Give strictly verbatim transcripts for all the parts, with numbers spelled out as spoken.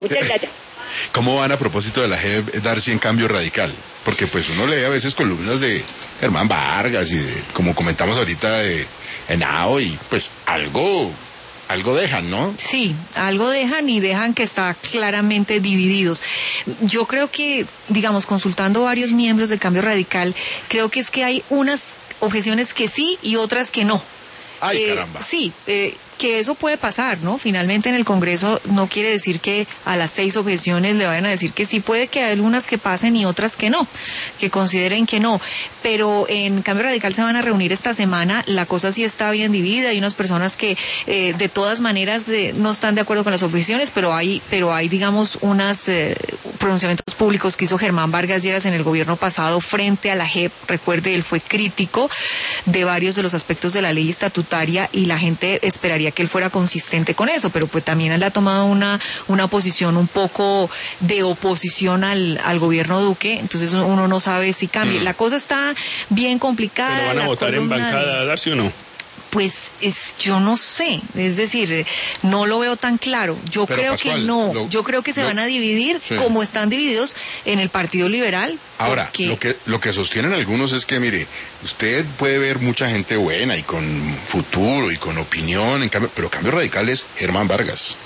Muchas gracias. ¿Cómo van a propósito de la J E P, Darcy, en Cambio Radical? Porque pues uno lee a veces columnas de Germán Vargas y de, como comentamos ahorita, de Henao, y pues algo, algo dejan, ¿no? Sí, algo dejan y dejan que está claramente divididos. Yo creo que, digamos, consultando varios miembros de Cambio Radical, creo que es que hay unas objeciones que sí y otras que no. Ay, eh, caramba. Sí, eh, que eso puede pasar, ¿no? Finalmente en el Congreso no quiere decir que a las seis objeciones le vayan a decir que sí, puede que hay algunas que pasen y otras que no, que consideren que no, pero en Cambio Radical se van a reunir esta semana, la cosa sí está bien dividida, hay unas personas que eh, de todas maneras eh, no están de acuerdo con las objeciones, pero hay, pero hay digamos unas eh, pronunciamientos públicos que hizo Germán Vargas Lleras en el gobierno pasado frente a la J E P, recuerde, él fue crítico de varios de los aspectos de la ley estatutaria y la gente esperaría que él fuera consistente con eso, pero pues también él ha tomado una, una posición un poco de oposición al, al gobierno Duque, entonces uno no sabe si cambia. Mm. La cosa está bien complicada. ¿Pero van a votar en bancada, de... Darcy, o no? Pues es, yo no sé, es decir, no lo veo tan claro. Yo Pero creo Pascual, que no, lo, yo creo que se lo, van a dividir sí. como están divididos en el Partido Liberal. Ahora, porque... lo que lo que sostienen algunos es que, mire, usted puede ver mucha gente buena y con futuro y con opinión, en cambio, pero Cambio Radical es Germán Vargas.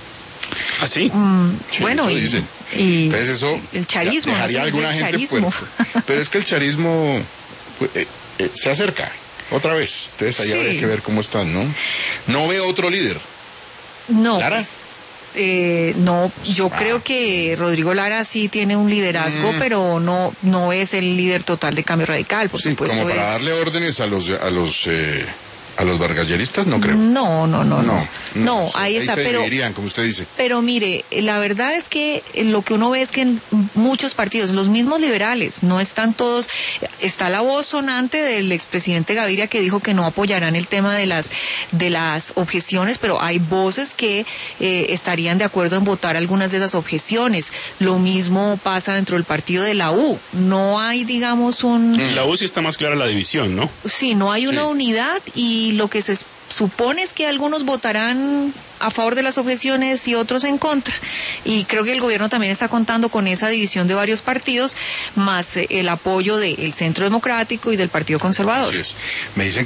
¿Ah, sí? Mm, sí bueno, eso y, dicen. y entonces eso el charismo, dejaría no alguna el gente charismo. Puerto, pero es que el charismo pues, eh, eh, se acerca otra vez, entonces ahí sí. Habría que ver cómo están, ¿no? No veo otro líder. No. ¿Lara? Pues, eh, no, yo ah. creo que Rodrigo Lara sí tiene un liderazgo, mm. pero no no es el líder total de Cambio Radical, por sí, supuesto. Como para es... darle órdenes a los a los eh, a los vargasyeristas, no creo. No, no, no, no. No, no o sea, ahí está, ahí se pero dividirían, como usted dice. Pero mire, la verdad es que lo que uno ve es que en muchos partidos, los mismos liberales, no están todos, está la voz sonante del expresidente Gaviria que dijo que no apoyarán el tema de las de las objeciones, pero hay voces que eh, estarían de acuerdo en votar algunas de esas objeciones. Lo mismo pasa dentro del partido de la U. No hay, digamos, un... En la U sí está más clara la división, ¿no? Sí, no hay una sí. unidad y lo que se supone es que algunos votarán a favor de las objeciones y otros en contra. Y creo que el gobierno también está contando con esa división de varios partidos, más el apoyo del Centro Democrático y del Partido Conservador. Así es. Me dicen